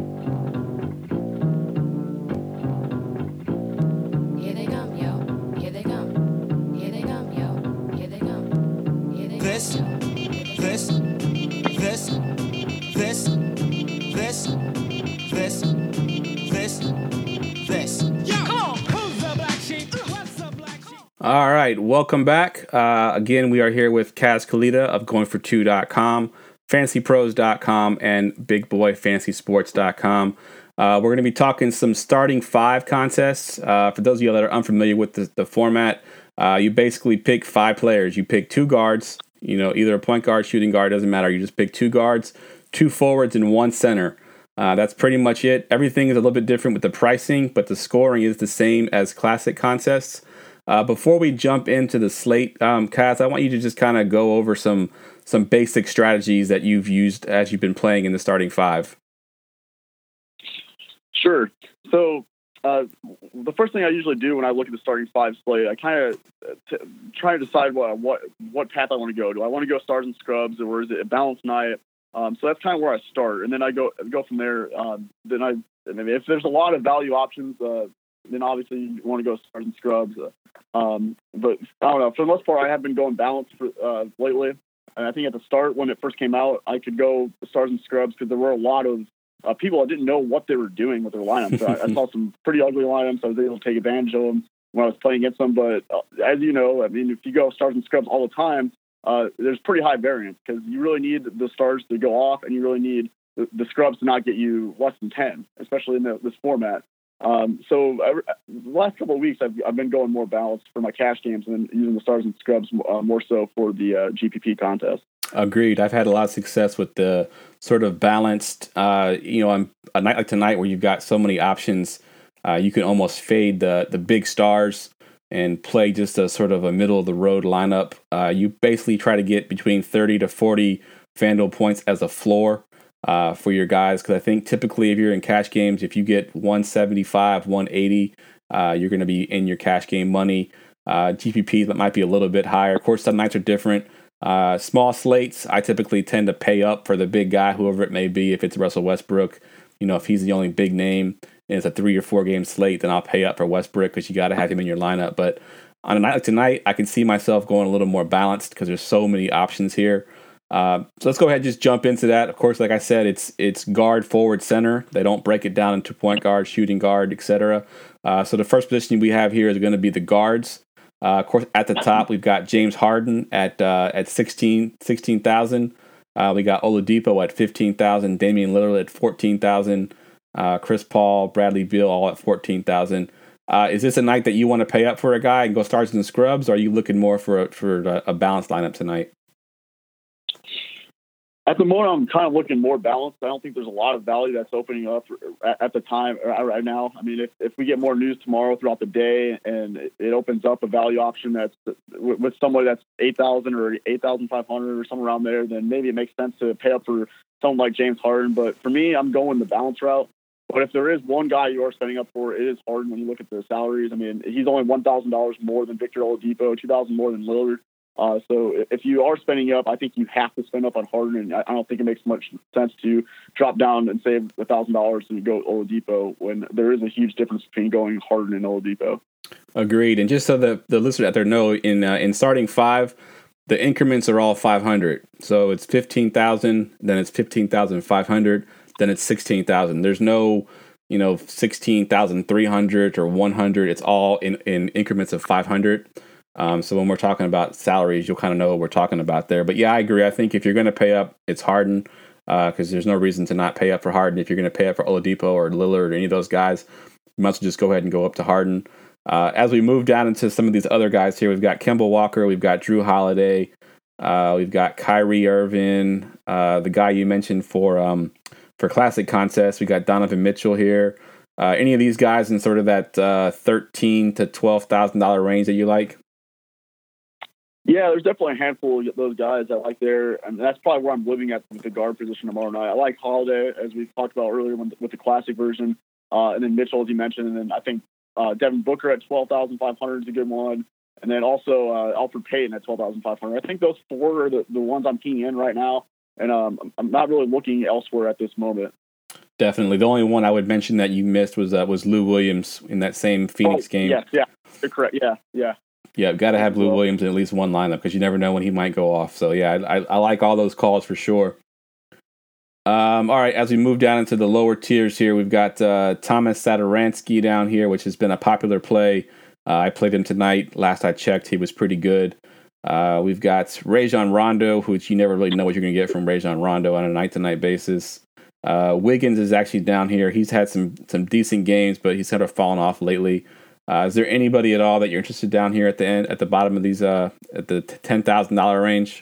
Here they come, yo. Here they come. Here they come, yo. Here they come. Here they This, this, this, this, this, this, this, this. Come on, who's the black sheep? What's the black sheep? All right, welcome back. Uh, again, we are here with Kaz Kalita of going for two dot com, fantasy pros dot com, and big boy fantasy sports dot com. Uh, we're going to be talking some starting five contests. Uh, for those of you that are unfamiliar with the, the format, uh, you basically pick five players. You pick two guards, you know, either a point guard, shooting guard, doesn't matter. You just pick two guards, two forwards, and one center. Uh, that's pretty much it. Everything is a little bit different with the pricing, but the scoring is the same as classic contests. Uh, before we jump into the slate, um, Kaz, I want you to just kind of go over some some basic strategies that you've used as you've been playing in the starting five. Sure. So uh, the first thing I usually do when I look at the starting five slate, I kind of t- try to decide what what what path I want to go. Do I want to go stars and scrubs, or is it a balanced night? Um, so that's kind of where I start, and then I go go from there. Um, then I, I mean, if there's a lot of value options, uh, then obviously you want to go stars and scrubs. Uh, um, but I don't know. For the most part, I have been going balanced for, uh, lately. And I think at the start, when it first came out, I could go stars and scrubs because there were a lot of uh, people that didn't know what they were doing with their lineups. So I, I saw some pretty ugly lineups. I was able to take advantage of them when I was playing against them. But uh, as you know, I mean, if you go stars and scrubs all the time, uh, there's pretty high variance because you really need the stars to go off, and you really need the, the scrubs to not get you less than ten, especially in the, this format. Um, so I, the last couple of weeks, I've, I've been going more balanced for my cash games and using the stars and scrubs uh, more so for the uh, G P P contest. Agreed. I've had a lot of success with the sort of balanced, uh, you know, on a night like tonight where you've got so many options, uh, you can almost fade the the big stars and play just a sort of a middle of the road lineup. Uh, you basically try to get between thirty to forty FanDuel points as a floor uh, for your guys, because I think typically if you're in cash games, if you get one seventy-five, one eighty, uh, you're going to be in your cash game money. Uh, G P Ps that might be a little bit higher. Of course, some nights are different. Uh, small slates, I typically tend to pay up for the big guy, whoever it may be. If it's Russell Westbrook, you know, if he's the only big name and it's a three or four game slate, then I'll pay up for Westbrook because you got to have him in your lineup. But on a night like tonight, I can see myself going a little more balanced because there's so many options here. Uh, so let's go ahead and just jump into that. Of course, like I said, it's it's guard, forward, center. They don't break it down into point guard, shooting guard, et cetera. Uh, so the first position we have here is going to be the guards. Uh, of course, at the top, we've got James Harden at uh, at sixteen thousand. Uh, we got Oladipo at fifteen thousand. Damian Lillard at fourteen thousand. Uh, Chris Paul, Bradley Beal, all at fourteen thousand. Uh, is this a night that you want to pay up for a guy and go stars and scrubs, or are you looking more for a, for a, a balanced lineup tonight? At the moment, I'm kind of looking more balanced. I don't think there's a lot of value that's opening up at, at the time right now. I mean, if, if we get more news tomorrow throughout the day and it, it opens up a value option that's with, with somebody that's eight thousand or eight thousand five hundred or somewhere around there, then maybe it makes sense to pay up for someone like James Harden. But for me, I'm going the balance route. But if there is one guy you are spending up for, it is Harden when you look at the salaries. I mean, he's only one thousand dollars more than Victor Oladipo, two thousand dollars more than Lillard. Uh, so if you are spending up, I think you have to spend up on Harden, and I don't think it makes much sense to drop down and save one thousand dollars and go Oladipo when there is a huge difference between going Harden and Oladipo. Agreed. And just so the, the listeners out there know, in uh, in starting five, the increments are all five hundred. So it's fifteen thousand, then it's fifteen thousand five hundred, then it's sixteen thousand. There's no, you know, sixteen thousand three hundred or one hundred. It's all in, in increments of five hundred. Um, so when we're talking about salaries, you'll kind of know what we're talking about there. But yeah, I agree. I think if you're going to pay up, it's Harden, because uh, there's no reason to not pay up for Harden. If you're going to pay up for Oladipo or Lillard or any of those guys, you must just go ahead and go up to Harden. Uh, as we move down into some of these other guys here, we've got Kemba Walker, we've got Drew Holiday, uh, we've got Kyrie Irving, uh, the guy you mentioned for um, for Classic Contests. We got Donovan Mitchell here. Uh, any of these guys in sort of that uh, thirteen to twelve thousand dollar range that you like? Yeah, there's definitely a handful of those guys I like there, and that's probably where I'm living at with the guard position tomorrow night. I like Holiday, as we talked about earlier with the classic version, uh, and then Mitchell, as you mentioned, and then I think uh, Devin Booker at twelve thousand five hundred is a good one, and then also uh, Alfred Payton at twelve thousand five hundred. I think those four are the, the ones I'm keying in right now, and um, I'm not really looking elsewhere at this moment. Definitely. The only one I would mention that you missed was uh, was Lou Williams in that same Phoenix oh, game. Yes, yeah, you're correct. Yeah, yeah. Yeah, got to have Lou Williams in at least one lineup because you never know when he might go off. So, yeah, I, I like all those calls for sure. Um, all right, as we move down into the lower tiers here, we've got uh, Thomas Satoransky down here, which has been a popular play. Uh, I played him tonight. Last I checked, he was pretty good. Uh, we've got Rajon Rondo, which you never really know what you're going to get from Rajon Rondo on a night-to-night basis. Uh, Wiggins is actually down here. He's had some some decent games, but he's kind of fallen off lately. Uh, is there anybody at all that you're interested down here at the end, at the bottom of these, uh, at the ten thousand dollar range?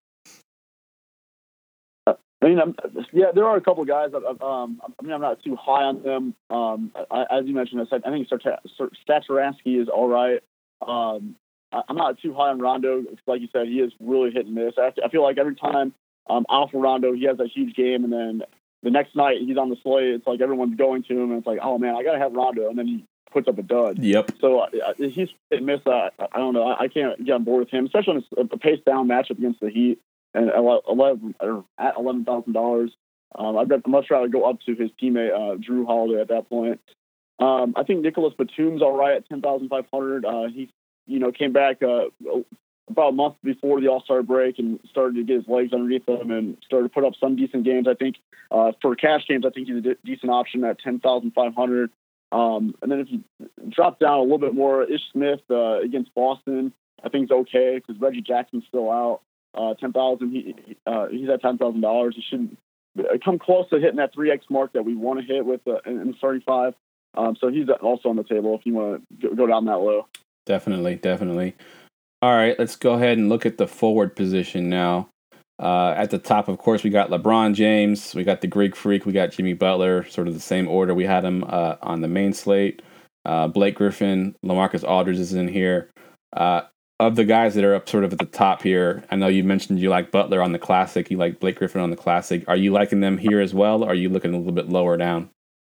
I mean, I'm, yeah, there are a couple of guys. That, um, I mean, I'm not too high on them. Um, I, as you mentioned, I, I think Satoransky is all right. Um, I, I'm not too high on Rondo. Like you said, he is really hit and miss. I, I feel like every time um, Alpha Rondo, he has a huge game, and then the next night he's on the slate. It's like everyone's going to him, and it's like, oh man, I gotta have Rondo, and then he puts up a dud. Yep. So uh, he's hit and miss. Uh, I don't know. I, I can't get on board with him, especially on a, a pace down matchup against the Heat and eleven or at eleven thousand dollars. Um, I'd much rather go up to his teammate uh, Drew Holiday at that point. Um, I think Nicholas Batum's all right at ten thousand five hundred. Uh, he, you know, came back uh, about a month before the All-Star break and started to get his legs underneath him and started to put up some decent games. I think uh, for cash games, I think he's a de- decent option at ten thousand five hundred. Um, and then if you drop down a little bit more, Ish Smith uh, against Boston, I think it's okay because Reggie Jackson's still out. Uh, ten thousand, he uh, he's at ten thousand dollars. He shouldn't come close to hitting that three X mark that we want to hit with uh, in starting five. Um, so he's also on the table if you want to go down that low. Definitely, definitely. All right, let's go ahead and look at the forward position now. Uh, at the top, of course, we got LeBron James, we got the Greek Freak, we got Jimmy Butler, sort of the same order we had him uh, on the main slate. Uh, Blake Griffin, LaMarcus Aldridge is in here. Uh, of the guys that are up sort of at the top here, I know you mentioned you like Butler on the Classic, you like Blake Griffin on the Classic. Are you liking them here as well, or are you looking a little bit lower down?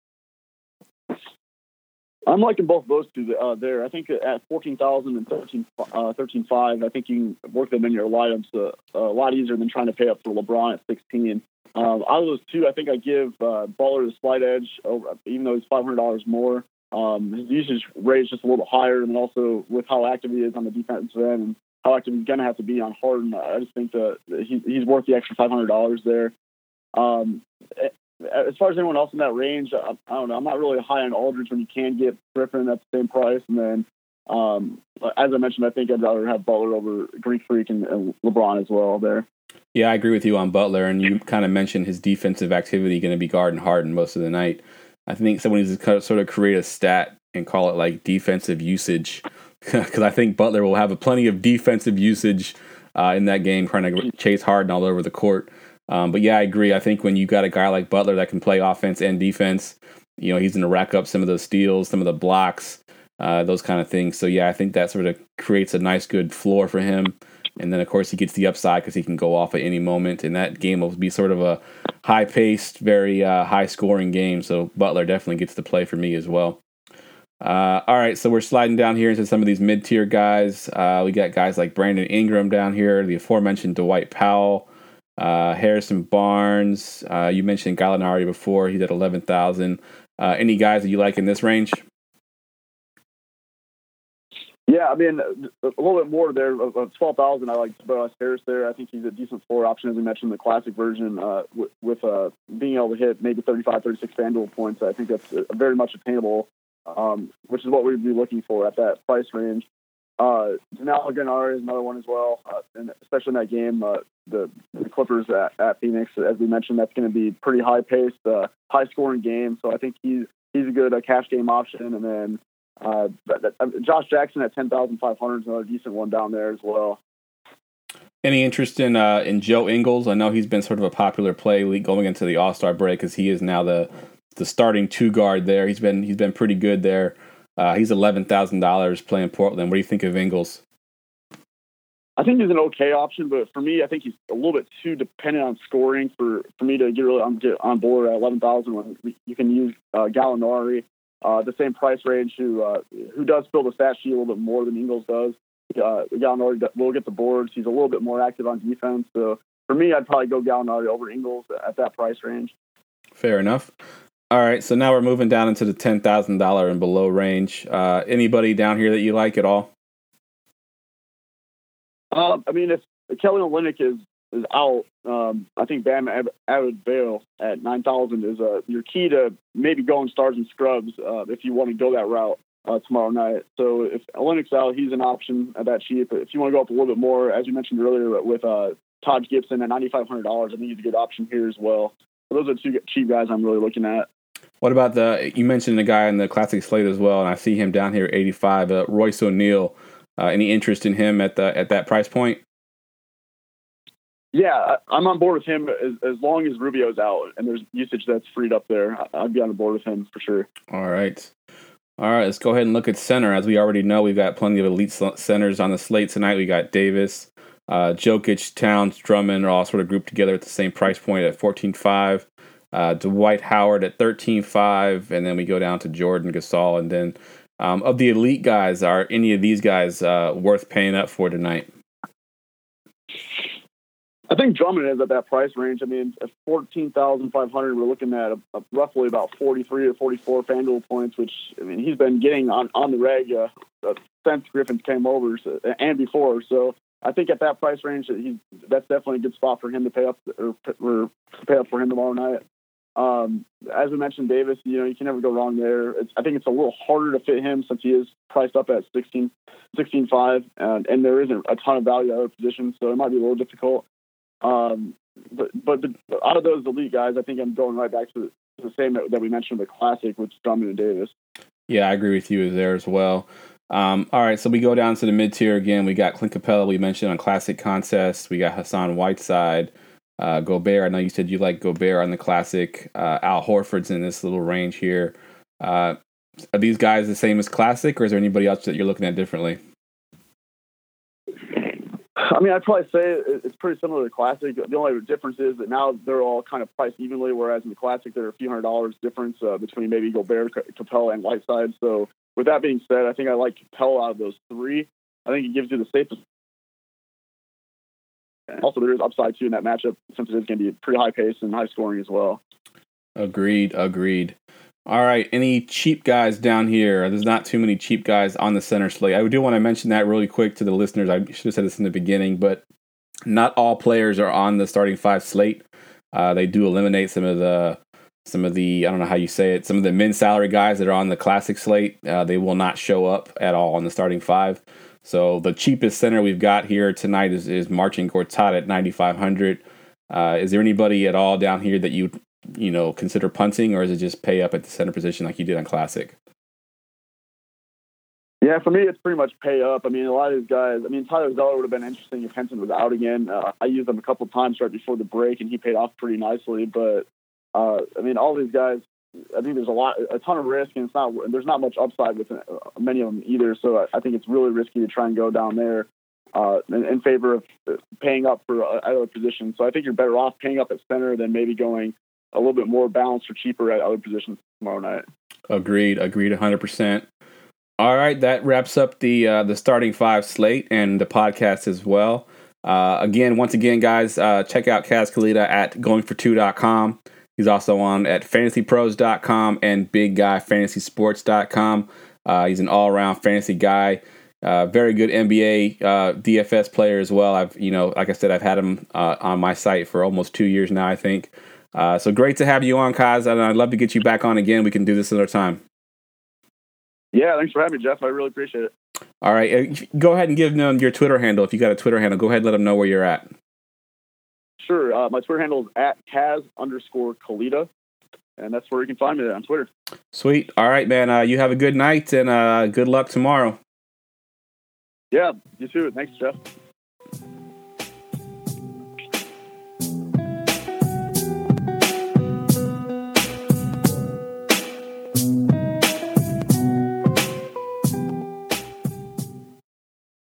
I'm liking both those two uh, there. I think at fourteen thousand and thirteen, uh, thirteen five, I think you can work them in your lineups uh, a lot easier than trying to pay up for LeBron at sixteen. Um, out of those two, I think I give uh, Butler the slight edge, over, even though he's five hundred dollars more. Um, his usage rate is just a little bit higher, and also with how active he is on the defensive end and how active he's going to have to be on Harden, I just think that he, he's worth the extra five hundred dollars there. Um, as far as anyone else in that range, I, I don't know. I'm not really high on Aldridge when you can get Griffin at the same price. And then, um, as I mentioned, I think I'd rather have Butler over Greek Freak and, and LeBron as well there. Yeah, I agree with you on Butler, and you kind of mentioned his defensive activity going to be guarding Harden most of the night. I think someone needs to sort of create a stat and call it like defensive usage, because I think Butler will have a plenty of defensive usage uh, in that game, trying to chase Harden all over the court. Um, but yeah, I agree. I think when you got a guy like Butler that can play offense and defense, you know, he's going to rack up some of those steals, some of the blocks, uh, those kind of things. So yeah, I think that sort of creates a nice, good floor for him. And then, of course, he gets the upside because he can go off at any moment. And that game will be sort of a high-paced, very uh, high-scoring game. So Butler definitely gets to play for me as well. Uh, all right, so we're sliding down here into some of these mid-tier guys. Uh, we got guys like Brandon Ingram down here, the aforementioned Dwight Powell, uh, Harrison Barnes. Uh, you mentioned Gallinari before. He's at eleven thousand dollars. Uh, any guys that you like in this range? Yeah, I mean, a little bit more there. Of twelve thousand, I like Tobias Harris there. I think he's a decent floor option, as we mentioned in the Classic version, uh, with, with uh, being able to hit maybe thirty-five, thirty-six FanDuel points. I think that's uh, very much attainable, um, which is what we'd be looking for at that price range. Uh, Danilo Gallinari is another one as well, uh, and especially in that game, uh, the, the Clippers at, at Phoenix, as we mentioned, that's going to be pretty high-paced, uh, high-scoring game. So I think he's he's a good uh, cash game option, and then Uh, but, uh, Josh Jackson at ten thousand five hundred is another decent one down there as well. Any interest in uh, in Joe Ingles? I know he's been sort of a popular play going into the All-Star break because he is now the the starting two guard there. He's been he's been pretty good there. Uh, he's eleven thousand dollars playing Portland. What do you think of Ingles? I think he's an okay option, but for me, I think he's a little bit too dependent on scoring for, for me to get really on, get on board at eleven thousand when you can use uh, Gallinari. Uh, the same price range, who uh, who does fill the stat sheet a little bit more than Ingles does. Uh, Gallinari will get the boards. He's a little bit more active on defense. So for me, I'd probably go Gallinari over Ingles at that price range. Fair enough. All right, so now we're moving down into the ten thousand dollars and below range. Uh, anybody down here that you like at all? Uh, I mean, if Kelly Olynyk is is out, um, I think Bam Adebayo at nine thousand is uh, your key to maybe going stars and scrubs uh, if you want to go that route uh, tomorrow night. So if Olynyk's out, he's an option at that cheap. If you want to go up a little bit more, as you mentioned earlier, with uh, Todd Gibson at ninety-five hundred dollars, I think he's a good option here as well. So those are two cheap guys I'm really looking at. What about the, you mentioned the guy in the Classic slate as well, and I see him down here at eighty-five, uh, Royce O'Neal. Uh, any interest in him at the at that price point? Yeah, I'm on board with him as, as long as Rubio's out and there's usage that's freed up there. I'd be on board with him for sure. All right. All right, let's go ahead and look at center. As we already know, we've got plenty of elite centers on the slate tonight. We got Davis, uh, Jokic, Towns, Drummond are all sort of grouped together at the same price point at fourteen five. Uh, Dwight Howard at thirteen five, and then we go down to Jordan, Gasol, and then um, of the elite guys, are any of these guys uh, worth paying up for tonight? I think Drummond is at that price range. I mean, at fourteen thousand five hundred, we're looking at a, a roughly about forty-three or forty-four FanDuel points, which, I mean, he's been getting on, on the reg uh, uh, since Griffin came over so, and before. So I think at that price range, he's, that's definitely a good spot for him to pay up or, or pay up for him tomorrow night. Um, as we mentioned, Davis, you know, you can never go wrong there. It's, I think it's a little harder to fit him since he is priced up at sixteen, sixteen five, and, and there isn't a ton of value at other positions, so it might be a little difficult. Um, but but the, out of those elite guys, I think I'm going right back to the, to the same that, that we mentioned in the Classic, which is Drummond and Davis. Yeah, I agree with you there as well. Um, all right, so we go down to the mid-tier again. We got Clint Capella, we mentioned on Classic Contests. We got Hassan Whiteside, uh, Gobert. I know you said you like Gobert on the Classic. Uh, Al Horford's in this little range here. Uh, are these guys the same as Classic, or is there anybody else that you're looking at differently? I mean, I'd probably say it's pretty similar to the Classic. The only difference is that now they're all kind of priced evenly, whereas in the Classic, there are a few hundred dollars difference uh, between maybe Gobert, Capella, and Whiteside. So with that being said, I think I like Capella out of those three. I think it gives you the safest. Also, there is upside, too, in that matchup, since it is going to be pretty high pace and high scoring as well. Agreed, agreed. All right, any cheap guys down here? There's not too many cheap guys on the center slate. I do want to mention that really quick to the listeners. I should have said this in the beginning, but not all players are on the starting five slate. Uh, they do eliminate some of the, some of the, I don't know how you say it, some of the min salary guys that are on the Classic slate. Uh, they will not show up at all on the starting five. So the cheapest center we've got here tonight is, is Marcin Gortat at ninety-five hundred. Uh, is there anybody at all down here that you you know, consider punting, or is it just pay up at the center position like you did on Classic? Yeah, for me, it's pretty much pay up. I mean, a lot of these guys, I mean, Tyler Zeller would have been interesting if Henson was out again. Uh, I used him a couple of times right before the break, and he paid off pretty nicely. But, uh, I mean, all these guys, I think there's a lot, a ton of risk, and it's not, there's not much upside with uh, many of them either. So I, I think it's really risky to try and go down there uh, in, in favor of paying up for uh, other positions. So I think you're better off paying up at center than maybe going a little bit more balanced or cheaper at other positions tomorrow night. Agreed. Agreed one hundred percent. All right. That wraps up the uh, the starting five slate and the podcast as well. Uh, again, once again, guys, uh, check out Kaz Kalita at going for two dot com. He's also on at fantasy pros dot com and big guy fantasy sports dot com. Uh, he's an all-around fantasy guy. Uh, very good N B A uh, D F S player as well. I've, you know, like I said, I've had him uh, on my site for almost two years now, I think. Uh, so great to have you on, Kaz, and I'd love to get you back on again. We can do this another time. Yeah, thanks for having me, Jeff. I really appreciate it. All right. Uh, go ahead and give them your Twitter handle. If you got a Twitter handle, go ahead and let them know where you're at. Sure. Uh, my Twitter handle is at Kaz underscore Kalita, and that's where you can find me on Twitter. Sweet. All right, man. Uh, you have a good night, and uh, good luck tomorrow. Yeah, you too. Thanks, Jeff.